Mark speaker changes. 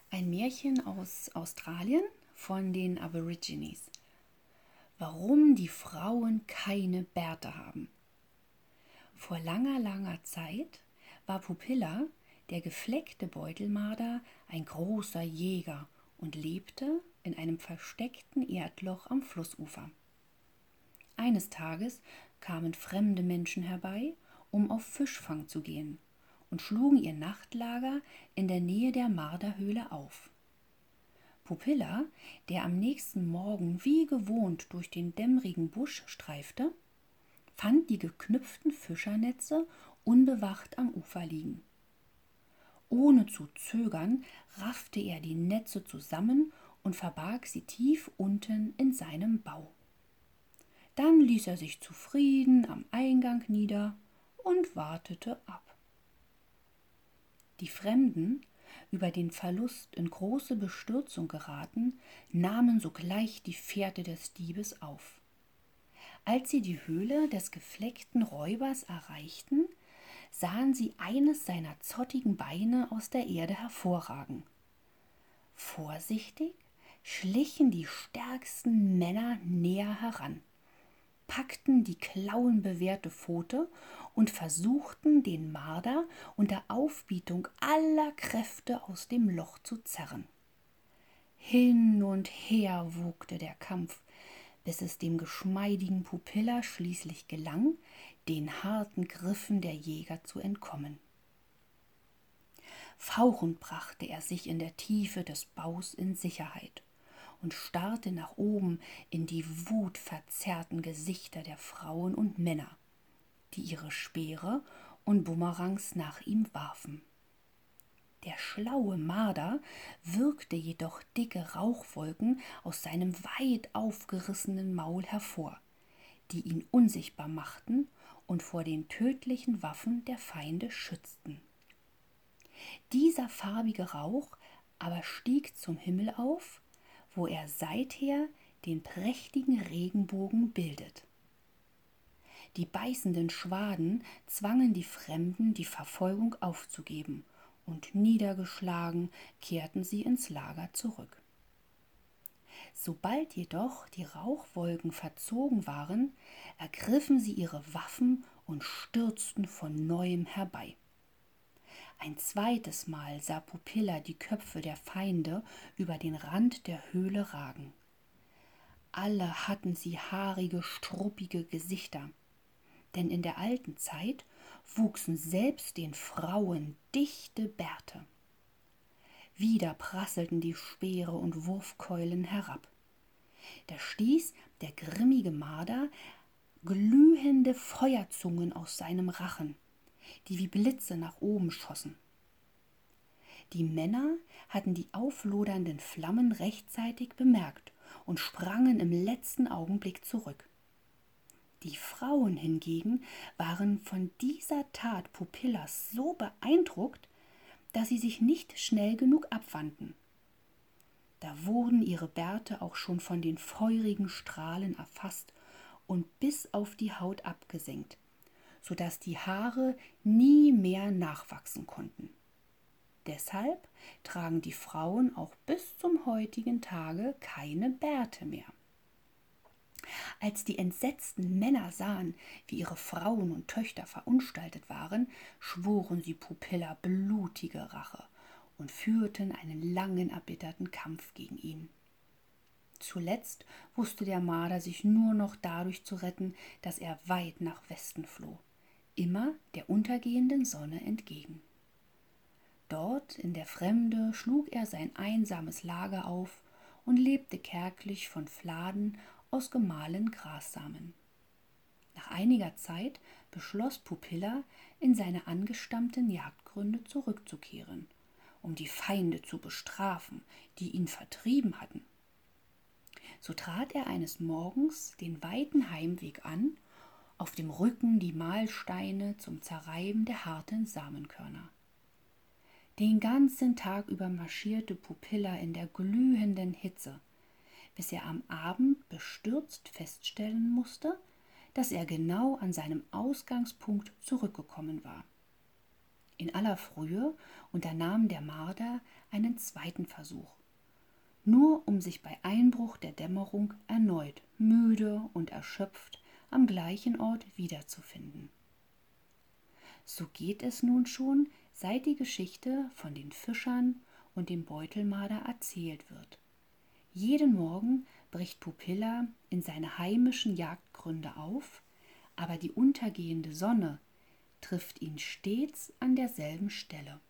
Speaker 1: Ein Märchen aus Australien von den Aborigines. Warum die Frauen keine Bärte haben. Vor langer, langer Zeit war Pupilla, der gefleckte Beutelmarder, ein großer Jäger und lebte in einem versteckten Erdloch am Flussufer. Eines Tages kamen fremde Menschen herbei, um auf Fischfang zu gehen, und schlugen ihr Nachtlager in der Nähe der Marderhöhle auf. Pupilla, der am nächsten Morgen wie gewohnt durch den dämmerigen Busch streifte, fand die geknüpften Fischernetze unbewacht am Ufer liegen. Ohne zu zögern raffte er die Netze zusammen und verbarg sie tief unten in seinem Bau. Dann ließ er sich zufrieden am Eingang nieder und wartete ab. Die Fremden, über den Verlust in große Bestürzung geraten, nahmen sogleich die Fährte des Diebes auf. Als sie die Höhle des gefleckten Räubers erreichten, sahen sie eines seiner zottigen Beine aus der Erde hervorragen. Vorsichtig schlichen die stärksten Männer näher heran, packten die klauenbewehrte Pfote und versuchten, den Marder unter Aufbietung aller Kräfte aus dem Loch zu zerren. Hin und her wogte der Kampf, bis es dem geschmeidigen Pupilla schließlich gelang, den harten Griffen der Jäger zu entkommen. Fauchend brachte er sich in der Tiefe des Baus in Sicherheit und starrte nach oben in die wutverzerrten Gesichter der Frauen und Männer, die ihre Speere und Bumerangs nach ihm warfen. Der schlaue Marder würgte jedoch dicke Rauchwolken aus seinem weit aufgerissenen Maul hervor, die ihn unsichtbar machten und vor den tödlichen Waffen der Feinde schützten. Dieser farbige Rauch aber stieg zum Himmel auf, wo er seither den prächtigen Regenbogen bildet. Die beißenden Schwaden zwangen die Fremden, die Verfolgung aufzugeben, und niedergeschlagen kehrten sie ins Lager zurück. Sobald jedoch die Rauchwolken verzogen waren, ergriffen sie ihre Waffen und stürzten von neuem herbei. Ein zweites Mal sah Pupilla die Köpfe der Feinde über den Rand der Höhle ragen. Alle hatten sie haarige, struppige Gesichter, denn in der alten Zeit wuchsen selbst den Frauen dichte Bärte. Wieder prasselten die Speere und Wurfkeulen herab. Da stieß der grimmige Marder glühende Feuerzungen aus seinem Rachen, die wie Blitze nach oben schossen. Die Männer hatten die auflodernden Flammen rechtzeitig bemerkt und sprangen im letzten Augenblick zurück. Die Frauen hingegen waren von dieser Tat Pupillas so beeindruckt, dass sie sich nicht schnell genug abwandten. Da wurden ihre Bärte auch schon von den feurigen Strahlen erfasst und bis auf die Haut abgesenkt, so dass die Haare nie mehr nachwachsen konnten. Deshalb tragen die Frauen auch bis zum heutigen Tage keine Bärte mehr. Als die entsetzten Männer sahen, wie ihre Frauen und Töchter verunstaltet waren, schworen sie Pupilla blutige Rache und führten einen langen, erbitterten Kampf gegen ihn. Zuletzt wusste der Marder sich nur noch dadurch zu retten, dass er weit nach Westen floh, immer der untergehenden Sonne entgegen. Dort in der Fremde schlug er sein einsames Lager auf und lebte kärglich von Fladen aus gemahlenen Grassamen. Nach einiger Zeit beschloss Pupilla, in seine angestammten Jagdgründe zurückzukehren, um die Feinde zu bestrafen, die ihn vertrieben hatten. So trat er eines Morgens den weiten Heimweg an, auf dem Rücken die Mahlsteine zum Zerreiben der harten Samenkörner. Den ganzen Tag über marschierte Pupilla in der glühenden Hitze, bis er am Abend bestürzt feststellen musste, dass er genau an seinem Ausgangspunkt zurückgekommen war. In aller Frühe unternahm der Marder eine einen zweiten Versuch, nur um sich bei Einbruch der Dämmerung erneut müde und erschöpft am gleichen Ort wiederzufinden. So geht es nun schon, seit die Geschichte von den Fischern und dem Beutelmarder erzählt wird. Jeden Morgen bricht Pupilla in seine heimischen Jagdgründe auf, aber die untergehende Sonne trifft ihn stets an derselben Stelle.